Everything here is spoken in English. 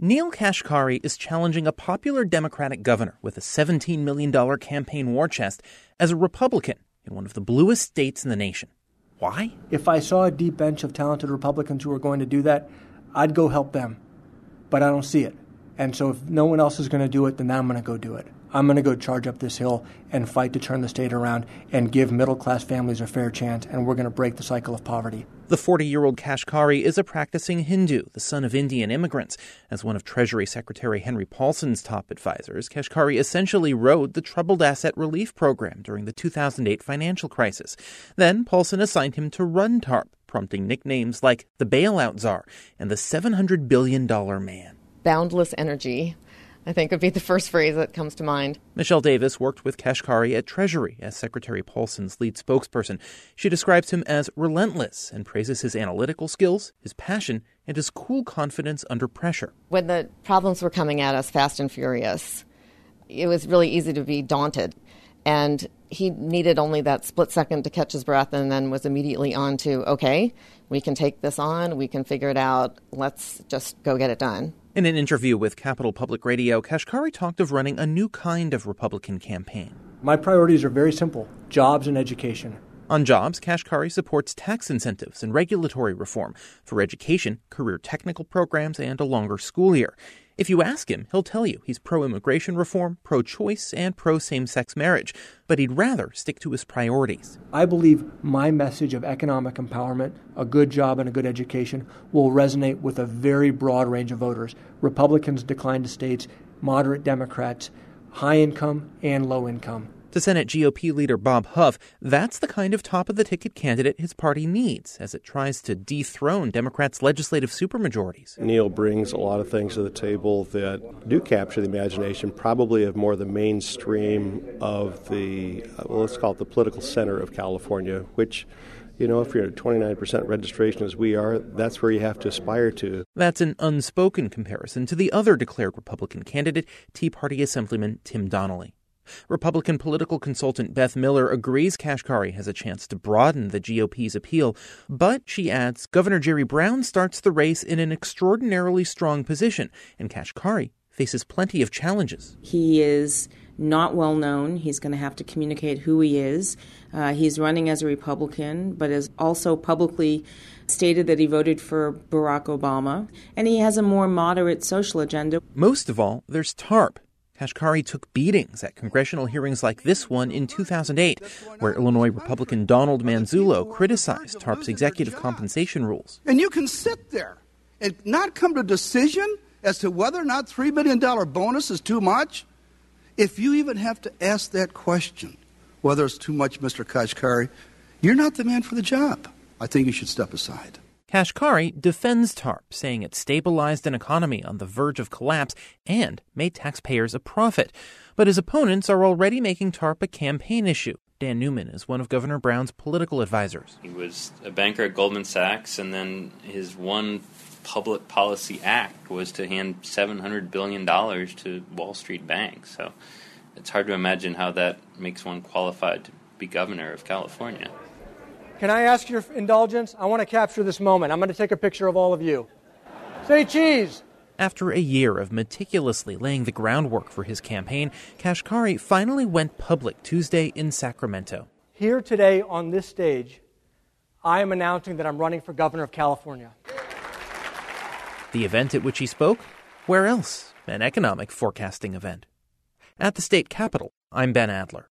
Neel Kashkari is challenging a popular Democratic governor with a $17 million campaign war chest as a Republican in one of the bluest states in the nation. Why? If I saw a deep bench of talented Republicans who were going to do that, I'd go help them. But I don't see it. And so if no one else is going to do it, then I'm going to go do it. I'm going to go charge up this hill and fight to turn the state around and give middle-class families a fair chance, and we're going to break the cycle of poverty. The 40-year-old Kashkari is a practicing Hindu, the son of Indian immigrants. As one of Treasury Secretary Henry Paulson's top advisors, Kashkari essentially rode the Troubled Asset Relief Program during the 2008 financial crisis. Then Paulson assigned him to run TARP, prompting nicknames like the Bailout Czar and the $700 billion man. Boundless energy, I think, would be the first phrase that comes to mind. Michelle Davis worked with Kashkari at Treasury as Secretary Paulson's lead spokesperson. She describes him as relentless and praises his analytical skills, his passion, and his cool confidence under pressure. When the problems were coming at us fast and furious, it was really easy to be daunted. And he needed only that split second to catch his breath and then was immediately on to, okay, we can take this on, we can figure it out, let's just go get it done. In an interview with Capital Public Radio, Kashkari talked of running a new kind of Republican campaign. My priorities are very simple: jobs and education. On jobs, Kashkari supports tax incentives and regulatory reform. For education, career technical programs and a longer school year. If you ask him, he'll tell you he's pro-immigration reform, pro-choice, and pro-same-sex marriage. But he'd rather stick to his priorities. I believe my message of economic empowerment, a good job and a good education, will resonate with a very broad range of voters. Republicans, declined states, moderate Democrats, high income and low income. To Senate GOP leader Bob Huff, that's the kind of top-of-the-ticket candidate his party needs as it tries to dethrone Democrats' legislative supermajorities. Neel brings a lot of things to the table that do capture the imagination, probably of more the mainstream of the, let's call it the political center of California, which, you know, if you're at 29% registration as we are, that's where you have to aspire to. That's an unspoken comparison to the other declared Republican candidate, Tea Party Assemblyman Tim Donnelly. Republican political consultant Beth Miller agrees Kashkari has a chance to broaden the GOP's appeal, but she adds Governor Jerry Brown starts the race in an extraordinarily strong position, and Kashkari faces plenty of challenges. He is not well known. He's going to have to communicate who he is. He's running as a Republican, but has also publicly stated that he voted for Barack Obama, and he has a more moderate social agenda. Most of all, there's TARP. Kashkari took beatings at congressional hearings like this one in 2008, where Illinois Republican Donald Manzullo criticized TARP's executive compensation rules. And you can sit there and not come to a decision as to whether or not $3 billion bonus is too much. If you even have to ask that question, whether it's too much, Mr. Kashkari, you're not the man for the job. I think you should step aside. Kashkari defends TARP, saying it stabilized an economy on the verge of collapse and made taxpayers a profit. But his opponents are already making TARP a campaign issue. Dan Newman is one of Governor Brown's political advisors. He was a banker at Goldman Sachs, and then his one public policy act was to hand $700 billion to Wall Street banks. So it's hard to imagine how that makes one qualified to be governor of California. Can I ask your indulgence? I want to capture this moment. I'm going to take a picture of all of you. Say cheese! After a year of meticulously laying the groundwork for his campaign, Kashkari finally went public Tuesday in Sacramento. Here today on this stage, I am announcing that I'm running for governor of California. The event at which he spoke? Where else? An economic forecasting event. At the state capitol, I'm Ben Adler.